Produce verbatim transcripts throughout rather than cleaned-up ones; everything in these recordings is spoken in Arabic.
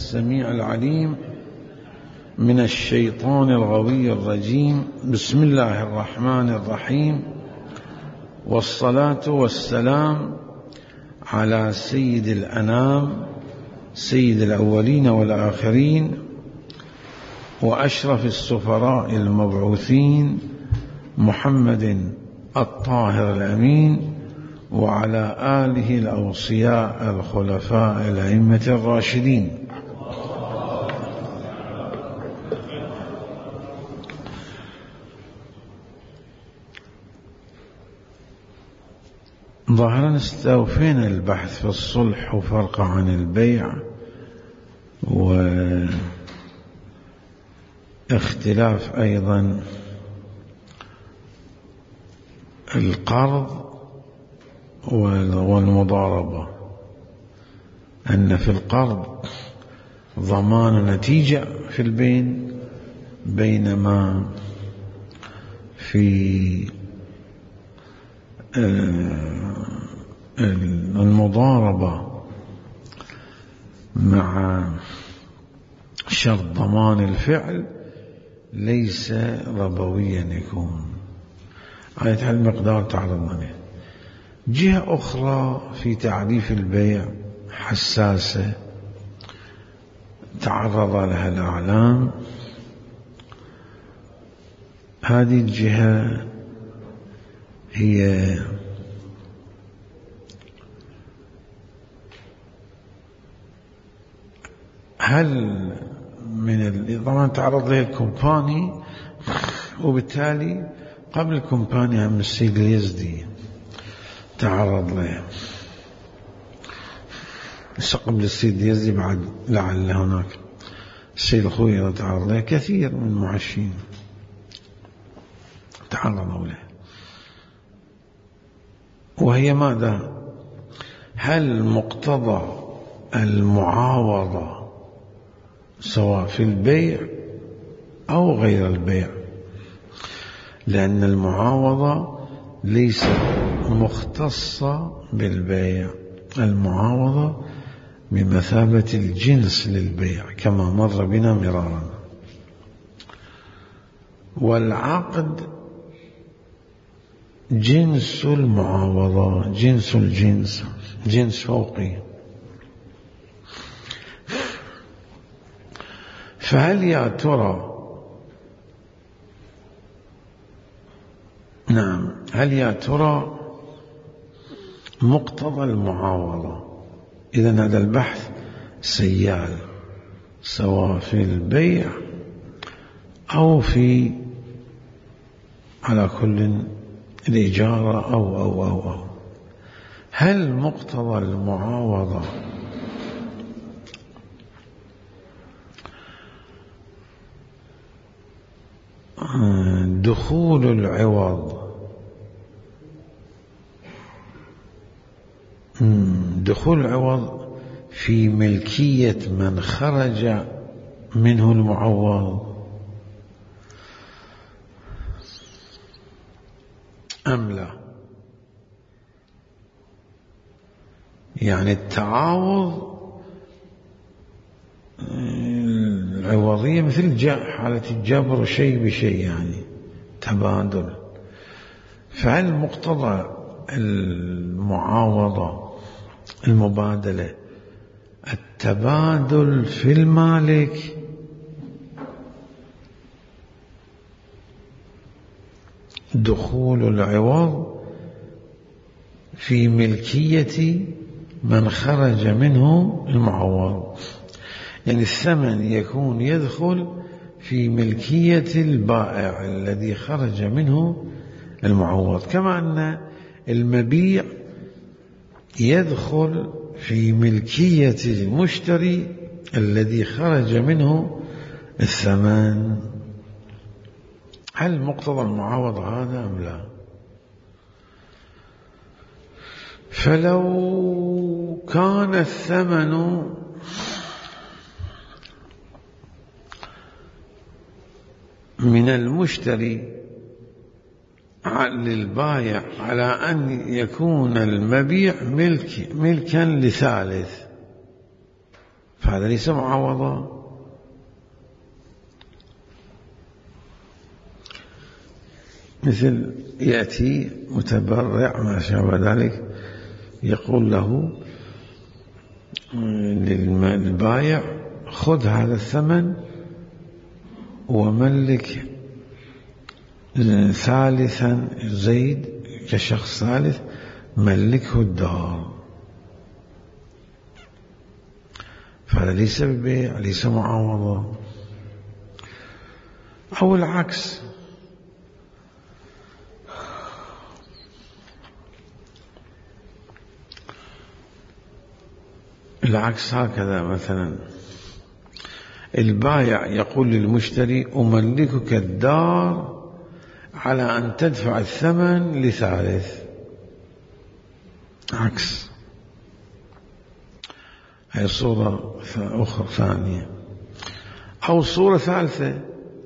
السميع العليم من الشيطان الغوي الرجيم. بسم الله الرحمن الرحيم، والصلاة والسلام على سيد الأنام سيد الأولين والآخرين وأشرف السفراء المبعوثين محمد الطاهر الأمين، وعلى آله الأوصياء الخلفاء الأئمة الراشدين. ظاهرا استوفينا البحث في الصلح وفرق عن البيع واختلاف أيضا القرض والمضاربة، أن في القرض ضمان نتيجة في البين، بينما في المضاربة مع شرط ضمان الفعل ليس ربويا يكون. آية المقدار تعرضنا له. جهة أخرى في تعريف البيع حساسة تعرض لها الأعلام، هذه الجهة هي هل من طبعا تعرض له الكومباني، وبالتالي قبل الكومباني هم السيد اليزدي تعرض له، قبل السيد اليزدي بعد لعل هناك السيد الخوي تعرض له، كثير من المعشين تعرضوا له. وهي ماذا؟ هل مقتضى المعاوضة سواء في البيع أو غير البيع؟ لأن المعاوضة ليست مختصة بالبيع، المعاوضة بمثابة الجنس للبيع كما مر بنا مرارا. والعقد جنس المعاوضة، جنس الجنس، جنس فوقي. فهل يا ترى نعم هل يا ترى مقتضى المعاوضة؟ إذن هذا البحث سيال سواء في البيع أو في على كل الإجارة أو أو أو أو هل مقتضى المعاوضة دخول العوض دخول العوض في ملكية من خرج منه المعوض أم لا؟ يعني التعاوض العوضية مثل حالة الجبر شيء بشيء، يعني تبادل. فهل مقتضى المعاوضة المبادلة التبادل في المالك دخول العوض في ملكية من خرج منه المعوض؟ يعني الثمن يكون يدخل في ملكية البائع الذي خرج منه المعوض، كما أن المبيع يدخل في ملكية المشتري الذي خرج منه الثمن. هل مقتضى المعاوضة هذا أم لا؟ فلو كان الثمن من المشتري للبائع على أن يكون المبيع ملك ملكا لثالث، فهذا ليس معاوضة. مثل يأتي متبرع ما شابه ذلك يقول له للبايع خذ هذا الثمن وملك ثالثا زيد كشخص ثالث ملكه الدار، فهذا ليس ببيع، ليس معاوضة. أو العكس، العكس هكذا، مثلا البائع يقول للمشتري أملكك الدار على أن تدفع الثمن لثالث، عكس. هي صورة أخرى ثانية. أو صورة ثالثة،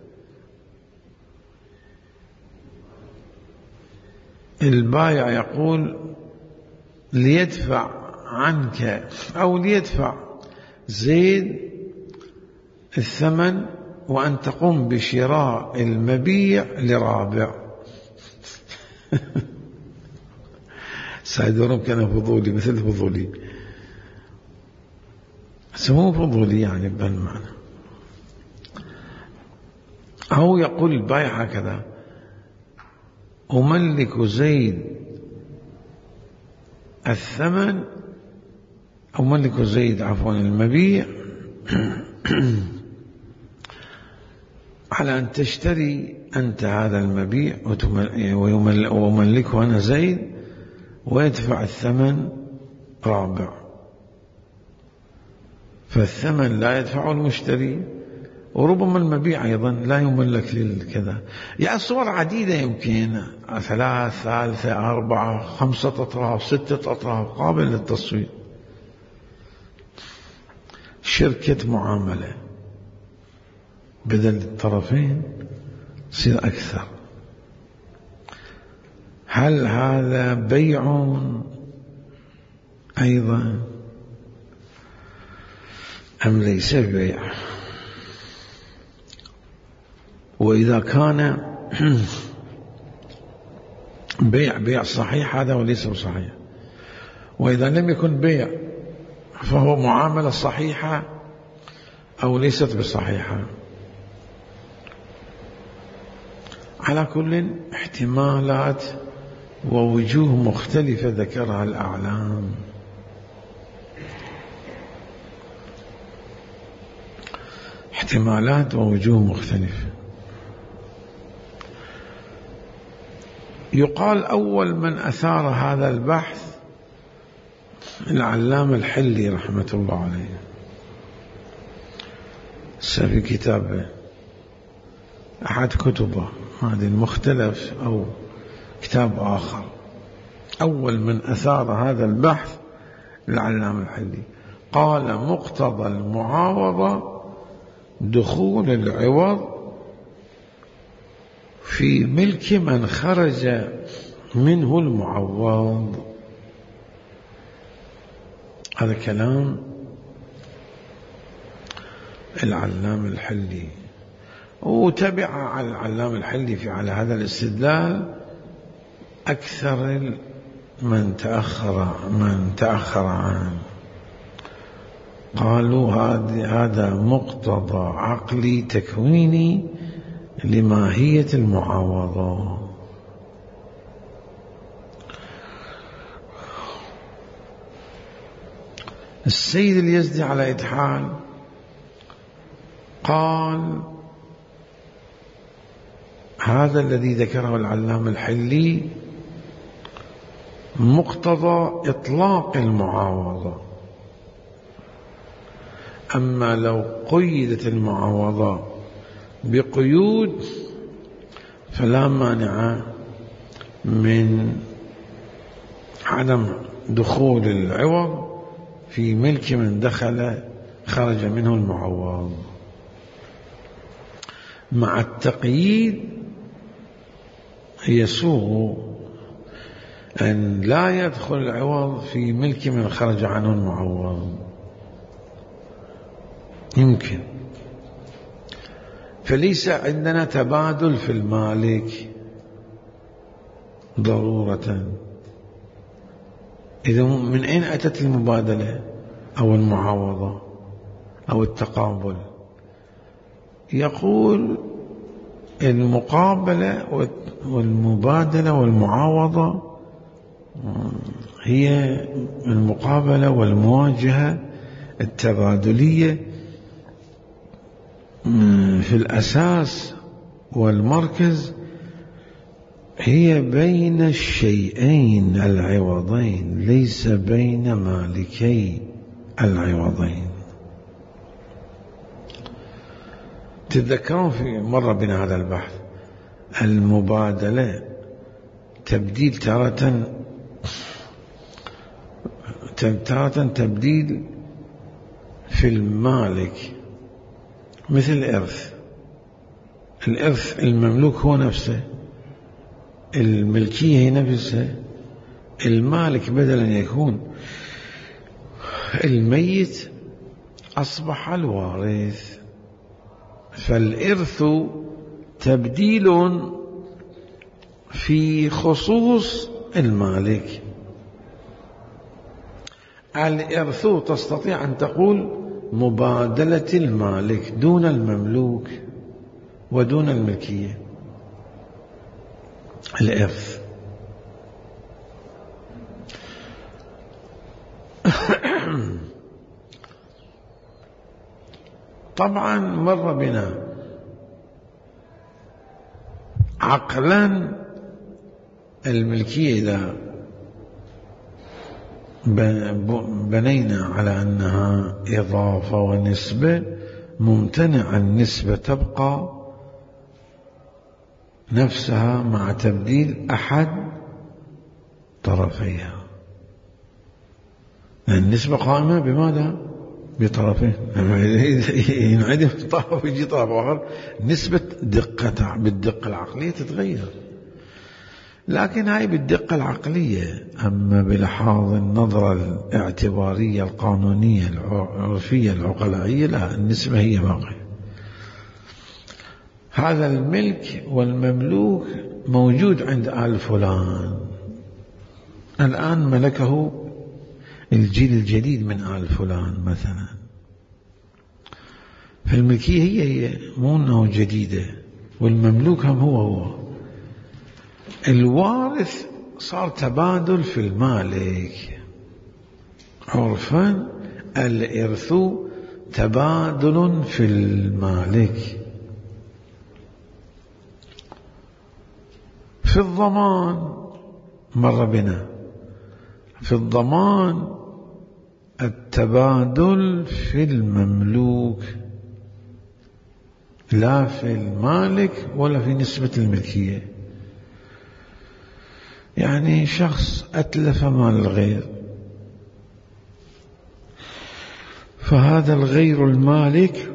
البائع يقول ليدفع عنك أو ليدفع زيد الثمن وأن تقوم بشراء المبيع لرابع. سعيد كان فضولي مثل فضولي، سموه فضولي يعني بهالمعنى. أو يقول البائع هكذا أملك زيد الثمن أو ملك زيد عفوا المبيع على أن تشتري أنت هذا المبيع ويملكه أنا زيد ويدفع الثمن رابع، فالثمن لا يدفعه المشتري، وربما المبيع أيضا لا يملك للكذا. يعني صور عديدة يمكن، ثلاث ثالثة أربعة خمسة أطراف ستة أطراف قابل للتصوير. شركة معاملة بدل الطرفين يصير أكثر. هل هذا بيع أيضا أم ليس بيع؟ وإذا كان بيع بيع صحيح هذا وليس صحيح، وإذا لم يكن بيع فهو معاملة صحيحة أو ليست بصحيحة. على كل احتمالات ووجوه مختلفة ذكرها الأعلام. احتمالات ووجوه مختلفة. يقال أول من أثار هذا البحث العلامة الحلي رحمة الله عليه في كتابه أحد كتبه هذه المختلف أو كتاب آخر. أول من أثار هذا البحث العلامة الحلي قال مقتضى المعاوضة دخول العوض في ملك من خرج منه المعوض. هذا كلام العلامة الحلي، وتبع العلامة الحلي في على هذا الاستدلال أكثر من تأخر من تأخر عنه. قالوا هذا مقتضى عقلي تكويني لماهية المعاوضة. السيد اليزدي على إتحال قال هذا الذي ذكره العلامة الحلي مقتضى إطلاق المعاوضة، أما لو قيدت المعاوضة بقيود فلا مانع من عدم دخول العوض في ملك من دخل خرج منه المعوض. مع التقييد يسوغ أن لا يدخل العوض في ملك من خرج عنه المعوض، يمكن. فليس عندنا تبادل في المالك ضرورة. إذا من أين أتت المبادلة أو المعاوضة أو التقابل؟ يقول المقابلة والمبادلة والمعاوضة هي المقابلة والمواجهة التبادلية في الأساس والمركز هي بين الشيئين العوضين، ليس بين مالكي العوضين. تتذكرون في مرة بنا هذا البحث، المبادلة تبديل تارة تارة تبديل في المالك، مثل الإرث. الإرث المملوك هو نفسه، الملكية هي نفسها. المالك بدل أن يكون الميت أصبح الوارث، فالإرث تبديل في خصوص المالك. الإرث تستطيع أن تقول مبادلة المالك دون المملوك ودون الملكية. الإرث طبعا مر بنا عقلا الملكية إذا بنينا على أنها إضافة ونسبة، ممتنع النسبة تبقى نفسها مع تبديل أحد طرفيها. النسبة قائمة بماذا؟ بطرفين. ينعدم طرف ويجي طرف آخر، نسبة دقة بالدقة العقلية تتغير، لكن هاي بالدقة العقلية. أما بلحاظ النظرة الاعتبارية القانونية العرفية العقلائية لا، النسبة هي باقية. هذا الملك والمملوك موجود عند آل فلان، الآن ملكه الجيل الجديد من آل فلان مثلا، فالملكية هي هي، مو أنه جديدة، والمملوك هم هو هو. الوارث صار تبادل في المالك عرفا، الإرث تبادل في المالك. في الضمان مر بنا، في الضمان التبادل في المملوك لا في المالك ولا في نسبة الملكية. يعني شخص أتلف مال الغير، فهذا الغير المالك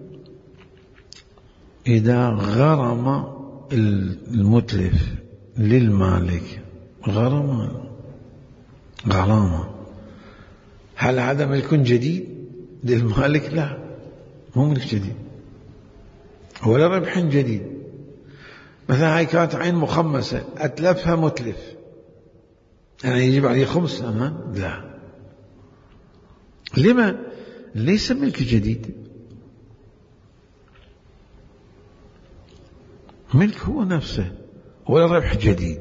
إذا غرم المتلف للمالك غرم غرامة، هل هذا ملك جديد للمالك؟ لا، مو ملك جديد ولا ربح جديد. مثلا هاي كانت عين مخمسة أتلفها متلف، يعني يجب عليه خمس أمان؟ لا. لما؟ ليس ملك جديد، ملك هو نفسه، ولا ربح جديد.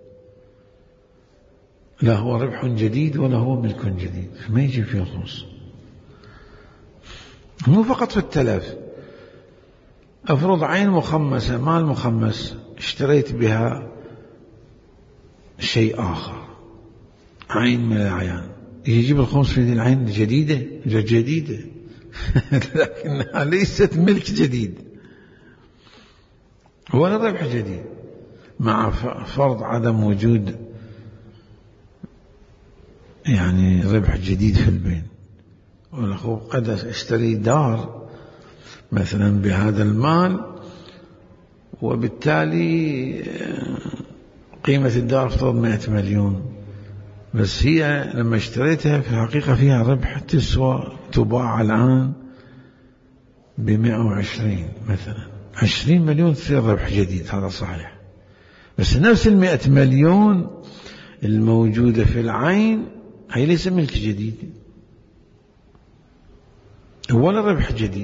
لا هو ربح جديد ولا هو ملك جديد، ما يجي فيه خمس. مو فقط في التلف، أفرض عين مخمسة، مال مخمس، اشتريت بها شيء آخر، عين من الأعيان، يجيب الخمس في ذي العين جديدة جديدة لكنها ليست ملك جديد ولا ربح جديد، مع فرض عدم وجود يعني ربح جديد في البين. والأخو قد اشتري دار مثلا بهذا المال، وبالتالي قيمة الدار افترض مئة مليون، بس هي لما اشتريتها في الحقيقة فيها ربح، تسوى تباع الآن بمئة وعشرين مثلا، عشرين مليون تصير ربح جديد، هذا صحيح. بس نفس المئة مليون الموجودة في العين هي ليس ملك جديد ولا ربح جديد،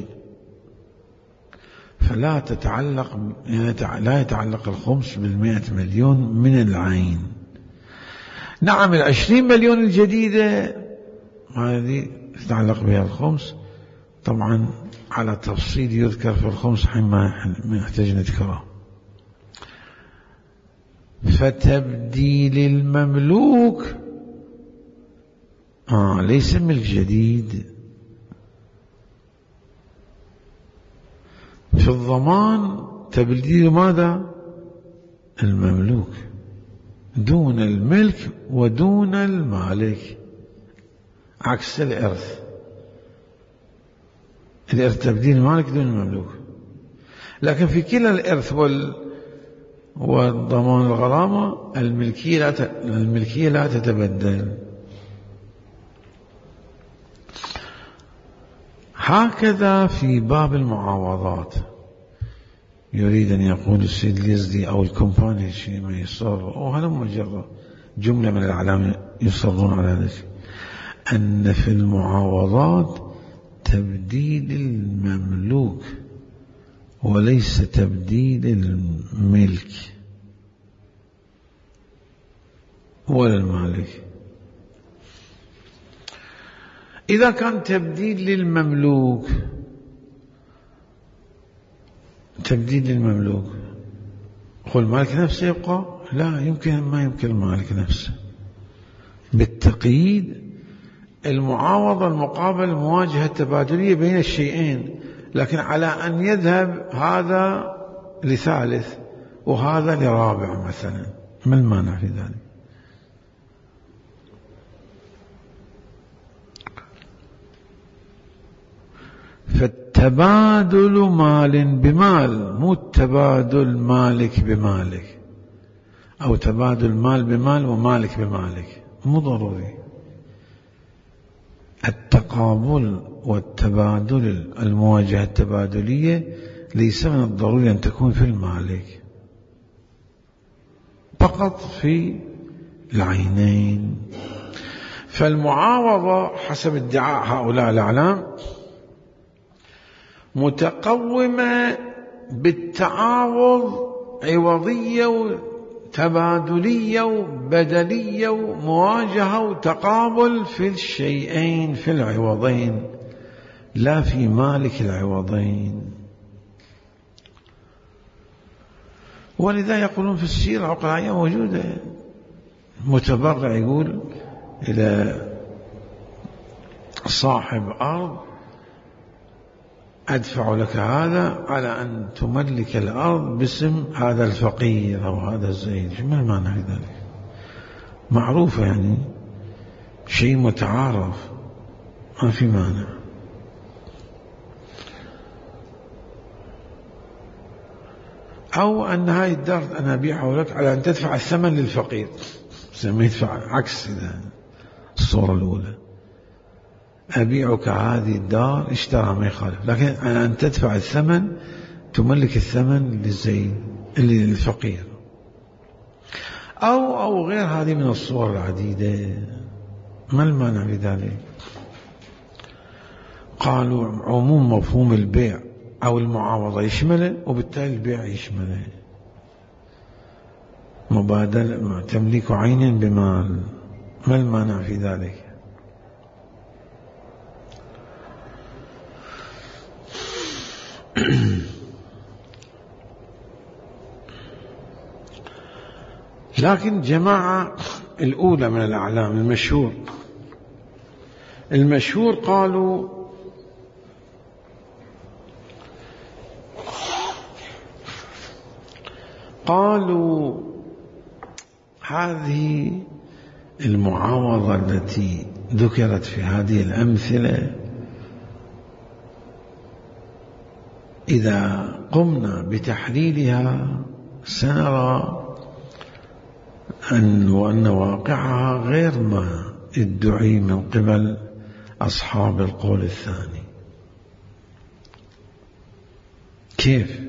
فلا تتعلق لا يتعلق الخمس بالمئة مليون من العين. نعم العشرين مليون الجديدة هذه تتعلق بها الخمس، طبعا على تفصيل يذكر في الخمس حين ما يحتاج نذكره. فتبديل المملوك آه ليس ملك جديد. في الضمان تبديل ماذا؟ المملوك دون الملك ودون المالك، عكس الإرث. الإرث تبديل المالك دون المملوك، لكن في كلا الإرث وال والضمان الغرامة الملكية لا ت... الملكية لا تتبدل. هكذا في باب المعاوضات يريد أن يقول السيد اليزدي أو الكومباني شيء ما يصر، وهذا مجرد جملة من الأعلام يصرون على ذلك، أن في المعاوضات تبديل المملوك وليس تبديل الملك ولا المالك. إذا كان تبديل للمملوك تبديل للمملوك هو المالك نفسه يبقى؟ لا يمكن، ما يمكن المالك نفسه. بالتقييد المعاوضة المقابل المواجهة التبادلية بين الشيئين، لكن على أن يذهب هذا لثالث وهذا لرابع مثلا، ما المانع في ذلك؟ فالتبادل مال بمال، مو التبادل مالك بمالك، أو تبادل مال بمال ومالك بمالك، مو ضروري. التقابل والتبادل المواجهة التبادلية ليس من الضروري أن تكون في المالك، فقط في العينين. فالمعاوضة حسب ادعاء هؤلاء الأعلام متقومة بالتعاوض عوضية وتبادلية وبدلية ومواجهة وتقابل في الشيئين، في العوضين، لا في مالك العوضين. ولذا يقولون في السيرة العقلائية موجودة، متبرع يقول إلى صاحب أرض أدفع لك هذا على أن تملك الأرض باسم هذا الفقير أو هذا الزيد. ما المعنى في ذلك؟ معروفة، يعني شيء متعارف، ما في مانع. أو أن هاي الدار أنا أبيعها لك على أن تدفع الثمن للفقير، ما يدفع، عكس الصورة الأولى. أبيعك هذه الدار، اشترى ما يخالف، لكن أن تدفع الثمن، تملك الثمن للزيد اللي للفقير، أو أو غير هذه من الصور العديدة. ما المانع في ذلك؟ قالوا عموم مفهوم البيع أو المعاوضة يشمله، وبالتالي البيع يشمله. مبادلة تمليك عين بمال، ما المانع في ذلك؟ لكن جماعة الأولى من الأعلام المشهور المشهور قالوا قالوا هذه المعاوضة التي ذكرت في هذه الأمثلة إذا قمنا بتحليلها سنرى أن وأن واقعها غير ما ادعي من قبل أصحاب القول الثاني. كيف؟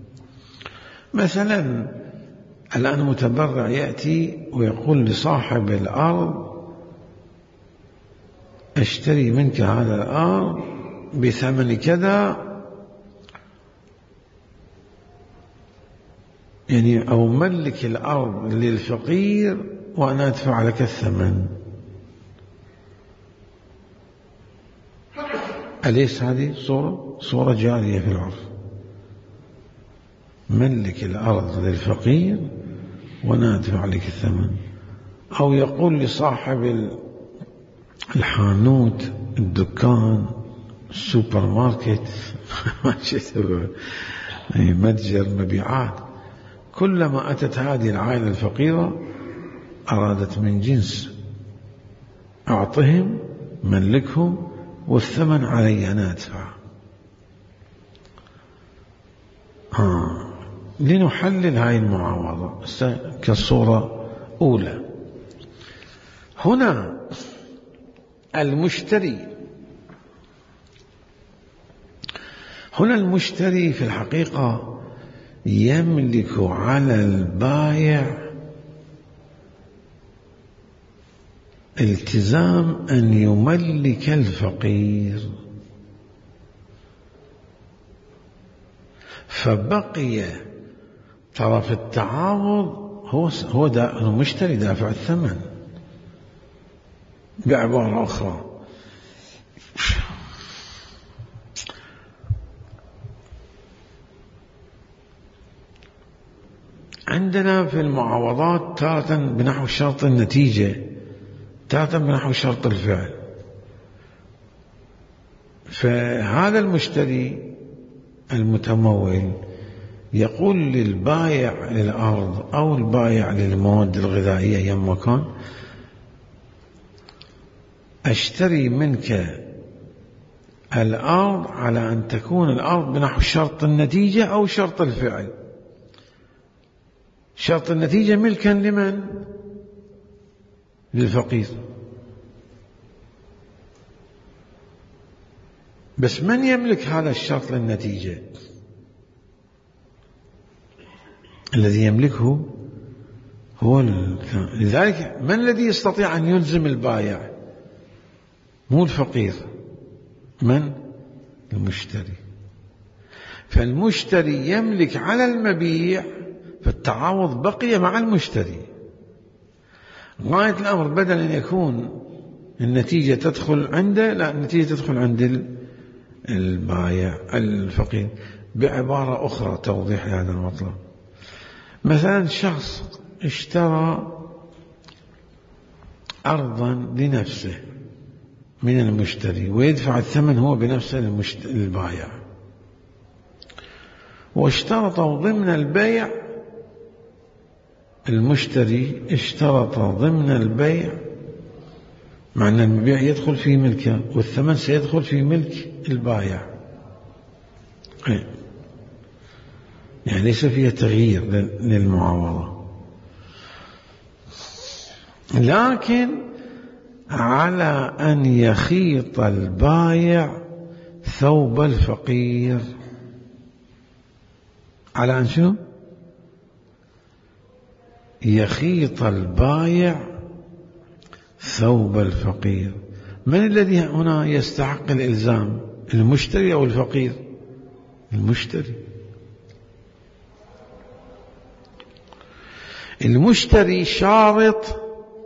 مثلا الآن متبرع يأتي ويقول لصاحب الأرض اشتري منك هذا الأرض بثمن كذا، يعني أو ملك الأرض للفقير وأنا أدفع لك الثمن. أليس هذه صورة صورة جارية في العرف؟ ملك الأرض للفقير وأنا أدفع لك الثمن. أو يقول لصاحب الحانوت، الدكان، السوبر ماركت متجر مبيعات، كلما أتت هذه العائلة الفقيرة أرادت من جنس أعطهم، ملكهم، والثمن علي أنا أدفع. آه. لنحلل هذه المعاوضة كصورة أولى. هنا المشتري هنا المشتري في الحقيقة يملك على البائع التزام أن يملك الفقير، فبقي طرف التعاوض هو هو دا المشتري دافع الثمن. بعبارة أخرى، عندنا في المعاوضات تارة بنحو شرط النتيجة، تارة بنحو شرط الفعل. فهذا المشتري المتمول يقول للبائع للأرض أو البائع للمواد الغذائية يم مكان: أشتري منك الأرض على أن تكون الأرض بنحو شرط النتيجة أو شرط الفعل. شرط النتيجة ملكا لمن؟ للفقير. بس من يملك هذا الشرط للنتيجة؟ الذي يملكه هو ال... لذلك من الذي يستطيع أن يلزم البائع؟ مو الفقير، من؟ المشتري. فالمشتري يملك على المبيع، فالتعاوض بقي مع المشتري. غاية الأمر بدل أن يكون النتيجة تدخل عنده، لا، النتيجة تدخل عند البائع الفقير. بعبارة أخرى توضيح هذا المطلب: مثلا شخص اشترى أرضا لنفسه من المشتري ويدفع الثمن هو بنفسه للبائع، واشترط ضمن البيع، المشتري اشترط ضمن البيع، مع أن المبيع يدخل في ملكه والثمن سيدخل في ملك البائع، يعني ليس فيها تغيير للمعاوضة، لكن على أن يخيط البائع ثوب الفقير. على أن شنو؟ يخيط البائع ثوب الفقير. من الذي هنا يستحق الإلزام؟ المشتري أو الفقير؟ المشتري. المشتري شارط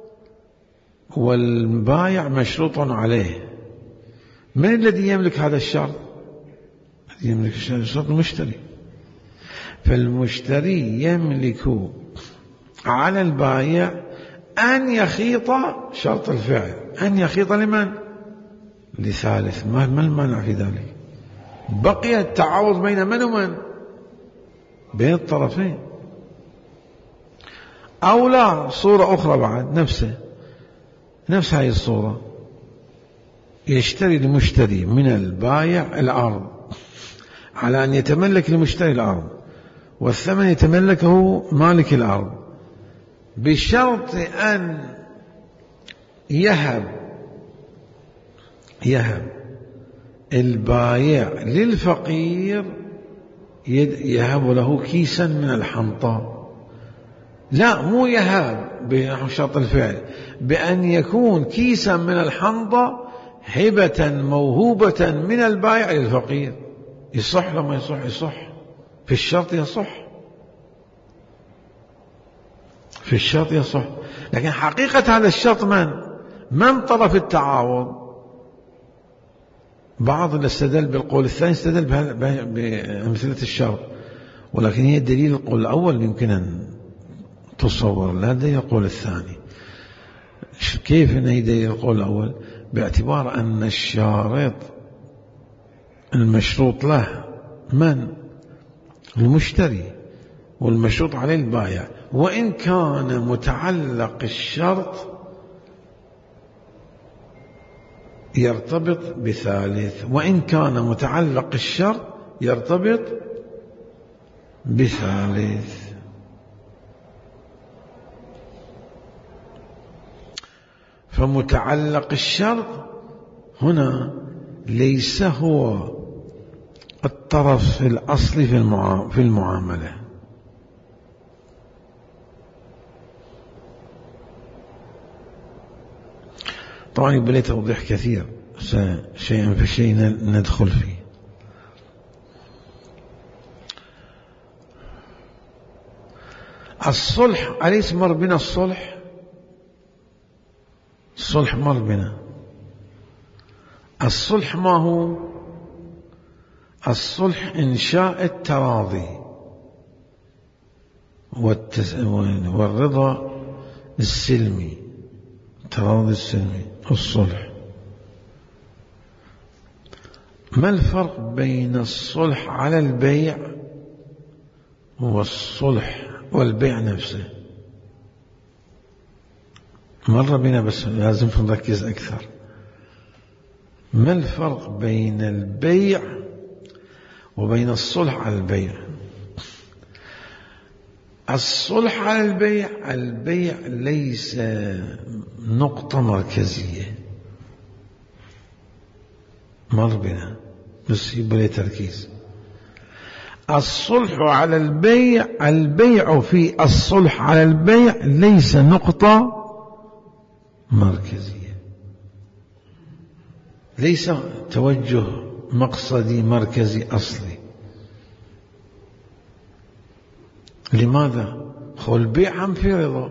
والبائع مشروط عليه. من الذي يملك هذا الشرط؟ الذي يملك الشرط المشتري. فالمشتري يملك على البائع أن يخيط شرط الفعل، أن يخيط لمن؟ لثالث. ما المانع في ذلك؟ بقي التعاوض بين من ومن؟ بين الطرفين. أو لا، صورة أخرى بعد نفسه، نفس هذه الصورة: يشتري المشتري من البائع الأرض على أن يتملك المشتري الأرض، والثمن يتملكه مالك الأرض، بشرط أن يهب يهب البائع للفقير يهب له كيسا من الحنطة. لا، مو يهب بشرط الفعل، بأن يكون كيسا من الحنطة هبة موهوبة من البائع للفقير. يصح لما يصح؟ يصح في الشرط، يصح في الشرط يصح. لكن حقيقة هذا الشرط من من طرف التعاوض؟ بعض اللي استدل بالقول الثاني استدل بأمثلة الشرط، ولكن هي دليل القول الأول يمكن أن تصور، لا دليل القول الثاني. كيف أن هي دليل القول الأول؟ باعتبار أن الشارط المشروط له من؟ المشتري، والمشروط عليه البائع، وإن كان متعلق الشرط يرتبط بثالث، وإن كان متعلق الشرط يرتبط بثالث. فمتعلق الشرط هنا ليس هو الطرف الأصلي في المعاملة. طبعا يبقى لي توضيح كثير، شيئا فشيء ندخل فيه. الصلح، أليس مر بنا الصلح؟ الصلح مر بنا. الصلح ما هو؟ الصلح إنشاء التراضي والرضا السلمي، التراضي السلمي الصلح. ما الفرق بين الصلح على البيع والصلح والبيع نفسه؟ مر بنا بس لازم نركز أكثر. ما الفرق بين البيع وبين الصلح على البيع؟ الصلح على البيع، البيع ليس نقطة مركزية، مر بنا بس يبقى لي تركيز. الصلح على البيع، البيع في الصلح على البيع ليس نقطة مركزية، ليس توجه مقصدي مركزي أصلي. لماذا؟ هو البيع هم في رضا.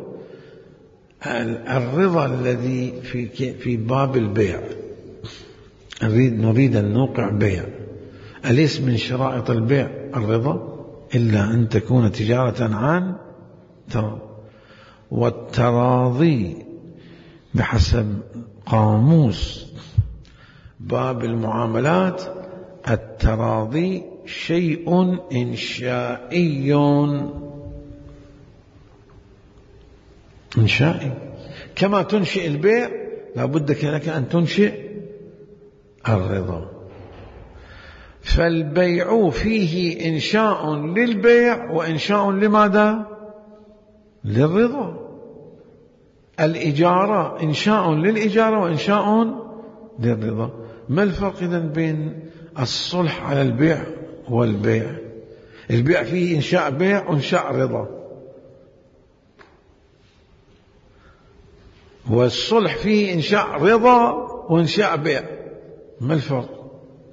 الرضا الذي في في باب البيع، نريد نريد أن نوقع بيع، أليس من شرائط البيع الرضا؟ إلا أن تكون تجارة عن تراضي. والتراضي بحسب قاموس باب المعاملات، التراضي شيء إنشائي، إنشائي كما تنشئ البيع لابد لك أن تنشئ الرضا. فالبيع فيه إنشاء للبيع وإنشاء لماذا؟ للرضا. الإجارة إنشاء للإجارة وإنشاء للرضا. ما الفرق إذن بين الصلح على البيع والبيع؟ البيع فيه إنشاء بيع وإنشاء رضا، والصلح فيه إنشاء رضا وإنشاء بيع. ما الفرق؟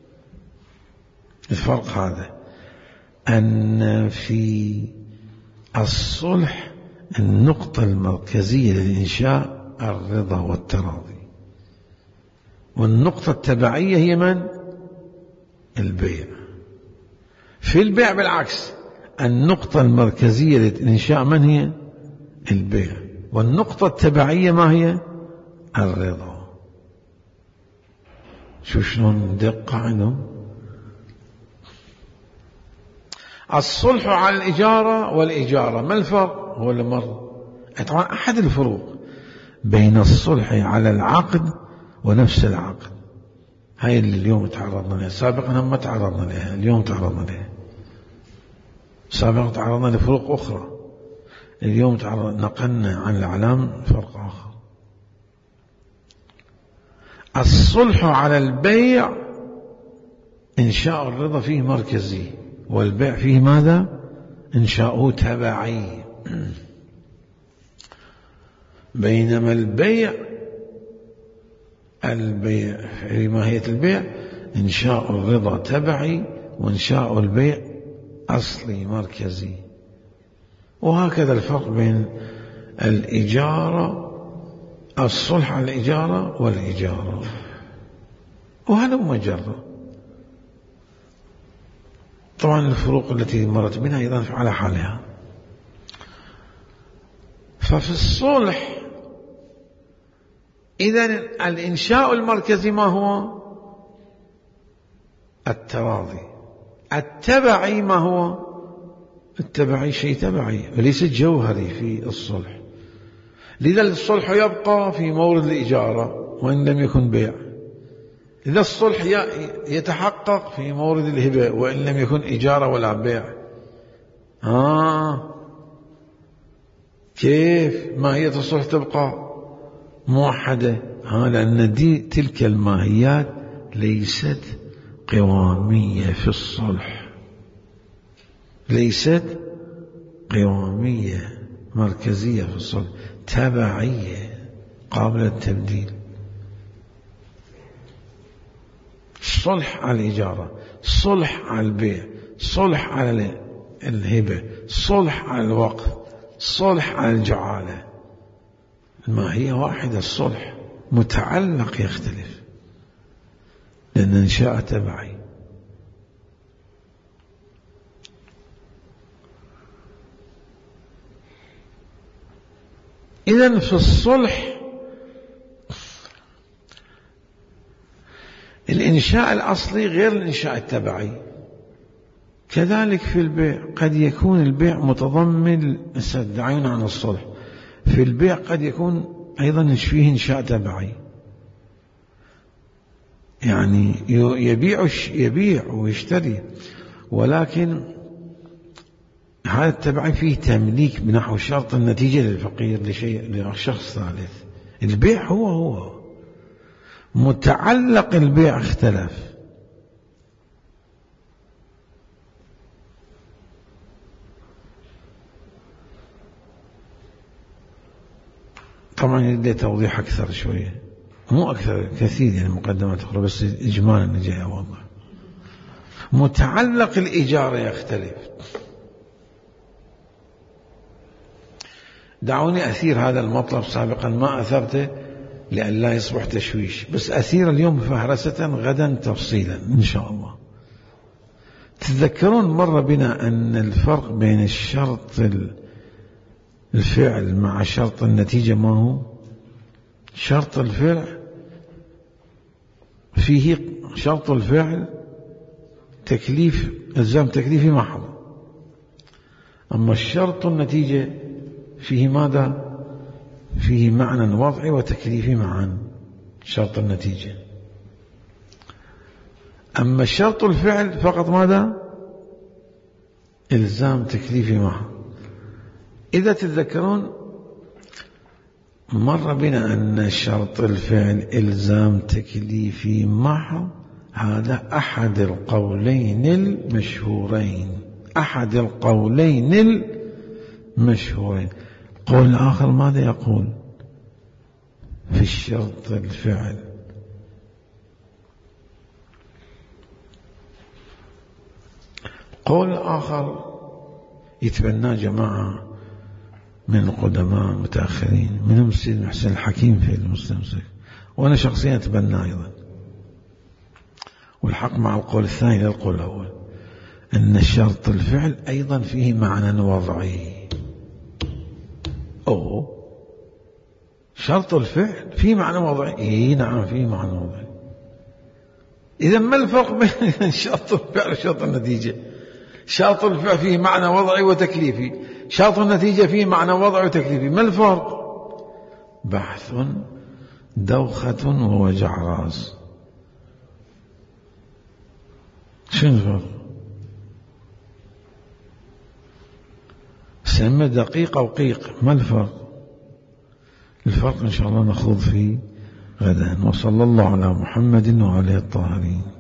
الفرق هذا أن في الصلح النقطة المركزية للإنشاء الرضا والتراضي، والنقطة التبعية هي من؟ البيع. في البيع بالعكس، النقطة المركزية للإنشاء من هي؟ البيع، والنقطة التبعية ما هي؟ الرضا. شو شلون دقة عندهم؟ الصلح على الإجارة والإجارة، ما الفرق؟ هو اللي مر طبعا أحد الفروق بين الصلح على العقد ونفس العقد، هاي اللي اليوم تعرضنا لها، سابقا ما تعرضنا لها، اليوم تعرضنا لها. سابقا تعرضنا لفروق أخرى، اليوم تعرض نقلنا عن الأعلام فرق آخر. الصلح على البيع إنشاء الرضا فيه مركزي، والبيع فيه ماذا؟ إنشاؤه تبعي. بينما البيع البيع في ماهية البيع إنشاء الرضا تبعي، وإنشاء البيع أصلي مركزي. وهكذا الفرق بين الإجارة، الصلح على الإجارة والإجارة، وهذا مجرد. طبعا الفروق التي مرت بنا أيضا على حالها. ففي الصلح إذن الإنشاء المركزي ما هو؟ التراضي. التبعي ما هو؟ التبعي شيء تبعي وليس جوهري في الصلح. لذا الصلح يبقى في مورد الإجارة وإن لم يكن بيع. إذا الصلح يتحقق في مورد الهبة وإن لم يكن إجارة ولا بيع. آه كيف ماهية الصلح تبقى موحدة؟ آه لأن دي تلك الماهيات ليست قوامية في الصلح، ليست قوامية مركزية في الصلح، تبعية قابلة للتبديل. صلح على الإجارة، صلح على البيع، صلح على الهبة، صلح على الوقف، صلح على الجعالة، الماهية واحدة. الصلح متعلق يختلف لأن إنشاء تبعي. إذن في الصلح الإنشاء الأصلي غير الإنشاء التبعي. كذلك في البيع قد يكون البيع متضمن، دعونا عن الصلح، في البيع قد يكون أيضا فيه إنشاء تبعي، يعني يبيع يبيع ويشتري، ولكن هذا التبعي فيه تمليك بنحو شرط النتيجة للفقير لشيء لشخص ثالث. البيع هو هو، متعلق البيع اختلف. طبعا يدي توضيح أكثر شوية، مو أكثر كثير يعني مقدمات أخرى، بس إجمالا اللي جاي أوضح. متعلق الإجارة يختلف. دعوني أثير هذا المطلب سابقا، ما أثرته لأن لا يصبح تشويش، بس أثير اليوم فهرسة غدا تفصيلا إن شاء الله. تتذكرون مر بنا أن الفرق بين الشرط الفعل مع شرط النتيجة ما هو؟ شرط الفعل فيه شرط الفعل تكليف، الزام تكليفي محض، أما الشرط النتيجة فيه ماذا؟ فيه معنى وضعي وتكليفي معا، شرط النتيجة. أما شرط الفعل فقط ماذا؟ إلزام تكليفي محض. إذا تتذكرون مر بنا أن شرط الفعل إلزام تكليفي محض، هذا أحد القولين المشهورين، أحد القولين المشهورين. قول الآخر ماذا يقول في الشرط الفعل؟ قول آخر يتبناه جماعة من القدماء المتأخرين، منهم السيد محسن الحكيم في المستمسك، وأنا شخصيا أتبناه أيضا، والحق مع القول الثاني للقول الأول، أن شرط الفعل أيضا فيه معنى وضعي. أوه، شرط الفعل فيه معنى وضعي؟ إيه نعم فيه معنى وضعي. إذا ما الفرق بين شرط الفعل وشرط النتيجة؟ شرط الفعل فيه معنى وضعي وتكليفي، شرط النتيجة فيه معنى وضعي وتكليفي، ما الفرق؟ بحث، دوخة، ووجع راس. شنو الفرق؟ سمى دقيق أو قيق، ما الفرق؟ الفرق إن شاء الله نخوض فيه غدا. وصلى الله على محمد وعلى الطاهرين.